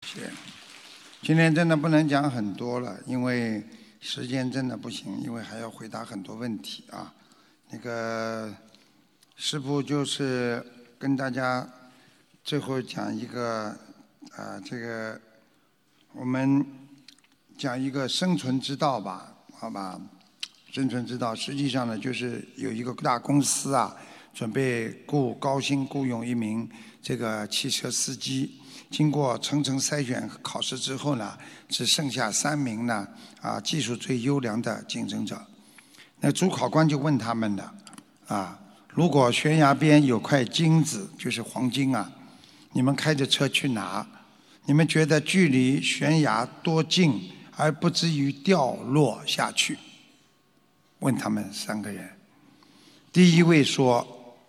谢。今天真的不能讲很多了，因为时间真的不行，因为还要回答很多问题啊。那个师父就是跟大家最后讲一个这个我们讲一个生存之道吧，好吧？生存之道实际上呢，就是有一个大公司啊，准备高薪雇佣一名这个汽车司机。经过层层筛选考试之后呢，只剩下3名呢技术最优良的竞争者。那主考官就问他们了如果悬崖边有块金子，就是黄金啊，你们开着车去拿，你们觉得距离悬崖多近而不至于掉落下去？问他们3个人，第一位说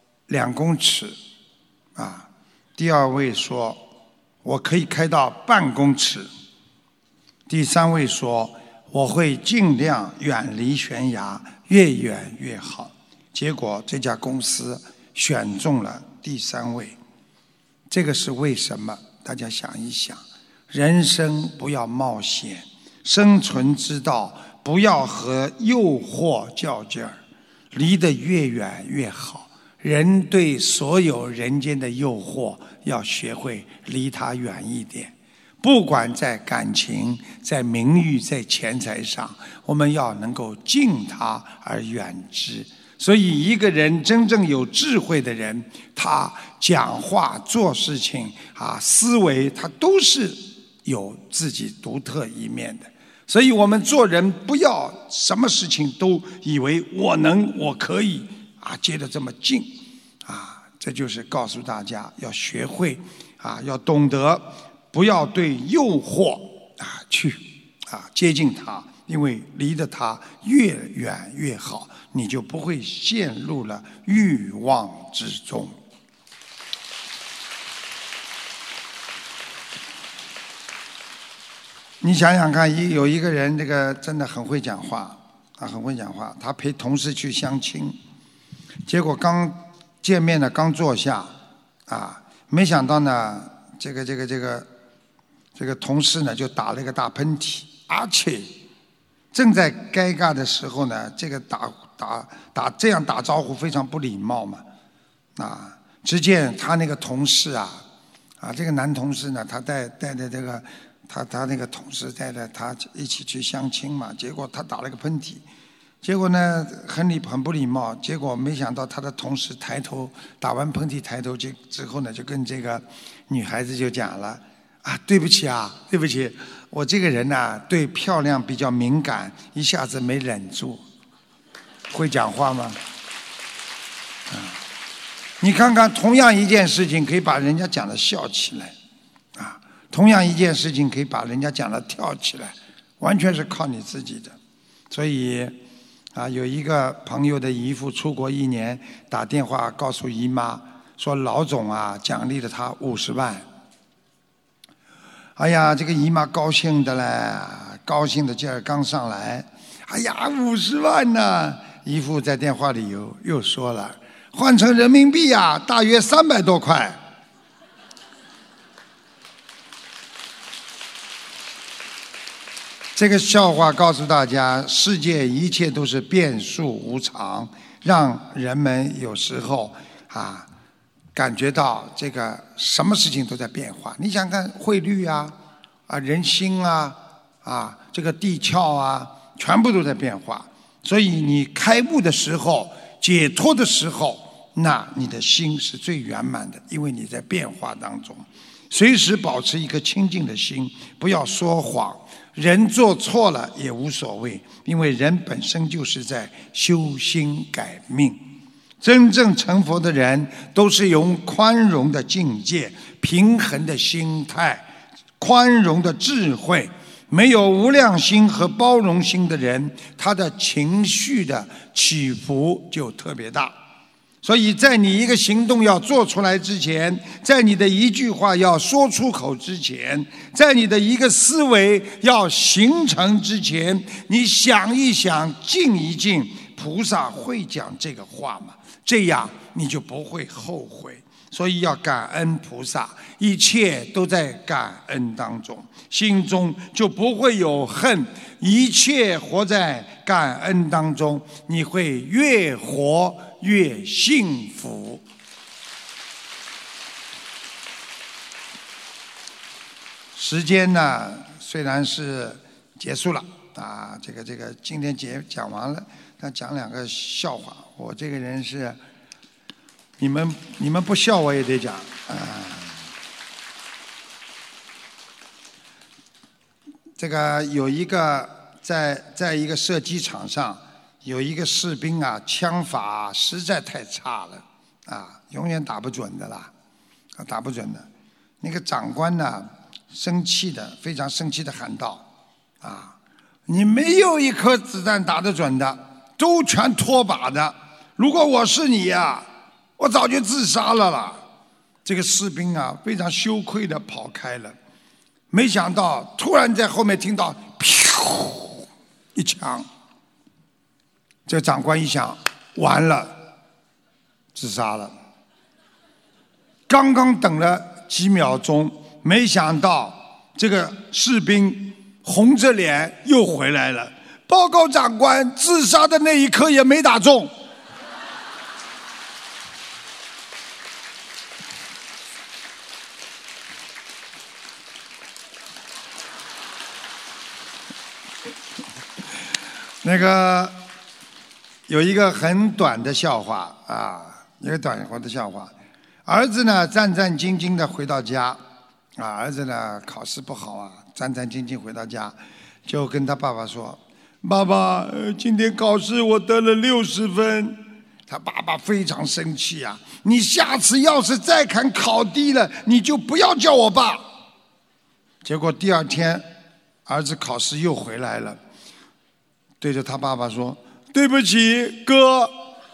2公尺第二位说我可以开到半公尺，第3位说我会尽量远离悬崖，越远越好。结果这家公司选中了第3位，这个是为什么？大家想一想，人生不要冒险，生存之道不要和诱惑较劲儿，离得越远越好。人对所有人间的诱惑要学会离它远一点，不管在感情、在名誉、在钱财上，我们要能够敬它而远之。所以一个人真正有智慧的人，他讲话做事情思维他都是有自己独特一面的。所以我们做人不要什么事情都以为我能我可以接得这么近这就是告诉大家要学会要懂得不要对诱惑去接近它，因为离得它越远越好，你就不会陷入了欲望之中。你想想看，有一个人这个真的很会讲话很会讲话，他陪同事去相亲，结果刚见面呢，刚坐下没想到呢这个同事呢就打了一个大喷嚏，而且正在尴尬的时候呢，这个这样打招呼非常不礼貌嘛只见他那个同事这个男同事呢，他带着这个他那个同事带着他一起去相亲嘛，结果他打了个喷嚏，结果呢很不礼貌，结果没想到他的同事抬头打完喷嚏抬头之后呢，就跟这个女孩子就讲了对不起对不起，我这个人对漂亮比较敏感，一下子没忍住。会讲话吗？你看看，同样一件事情可以把人家讲的笑起来同样一件事情可以把人家讲的跳起来，完全是靠你自己的。所以有一个朋友的姨父出国1年，打电话告诉姨妈说老总奖励了他50万。哎呀，这个姨妈高兴的嘞，高兴的劲儿刚上来，哎呀50万呢！姨父在电话里又说了，换成人民币大约300多块。这个笑话告诉大家，世界一切都是变数无常，让人们有时候感觉到这个什么事情都在变化。你想看汇率人心这个地壳全部都在变化。所以你开悟的时候，解脱的时候，那你的心是最圆满的，因为你在变化当中。随时保持一颗清净的心，不要说谎。人做错了也无所谓，因为人本身就是在修心改命。真正成佛的人都是用宽容的境界、平衡的心态、宽容的智慧。没有无量心和包容心的人，他的情绪的起伏就特别大。所以在你一个行动要做出来之前，在你的一句话要说出口之前，在你的一个思维要形成之前，你想一想，静一静，菩萨会讲这个话吗？这样你就不会后悔。 所以要感恩菩萨，一切都在感恩当中，心中就不会有恨，一切活在感恩当中，你会越活越幸福。时间呢，虽然是结束了啊，这个今天讲完了，但讲两个笑话。我这个人是，你们不笑我也得讲啊。这个有一个在一个射击场上，有一个士兵啊，枪法实在太差了啊，永远打不准的啦，打不准的。那个长官呢，非常生气的喊道：“啊，你没有一颗子弹打得准的，都全脱靶的。如果我是你呀，我早就自杀了啦。”这个士兵啊，非常羞愧的跑开了。没想到，突然在后面听到“噗”一枪，这个长官一想，完了，自杀了。刚刚等了几秒钟，没想到这个士兵红着脸又回来了。报告长官，自杀的那一颗也没打中。那个有一个很短的笑话啊，一个短的笑话。儿子呢战战兢兢的回到家，啊，儿子呢考试不好啊，战战兢兢回到家，就跟他爸爸说：“爸爸，今天考试我得了60分。”他爸爸非常生气啊，你下次要是再敢考低了，你就不要叫我爸。结果第二天，儿子考试又回来了。对着他爸爸说：“对不起，哥。”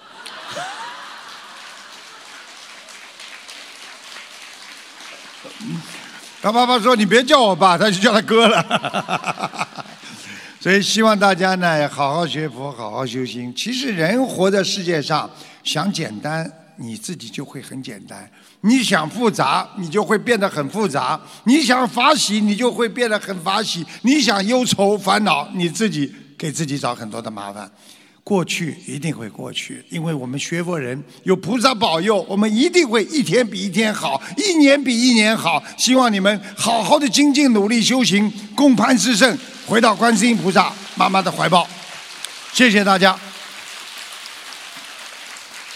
他爸爸说：“你别叫我爸。”他就叫他哥了。所以希望大家呢，好好学佛，好好修心。其实人活在世界上，想简单，你自己就会很简单；你想复杂，你就会变得很复杂；你想法喜，你就会变得很法喜；你想忧愁烦恼，你自己给自己找很多的麻烦。过去一定会过去，因为我们学佛人有菩萨保佑，我们一定会一天比一天好，一年比一年好。希望你们好好的精进努力修行，共攀四圣，回到观世音菩萨妈妈的怀抱。谢谢大家。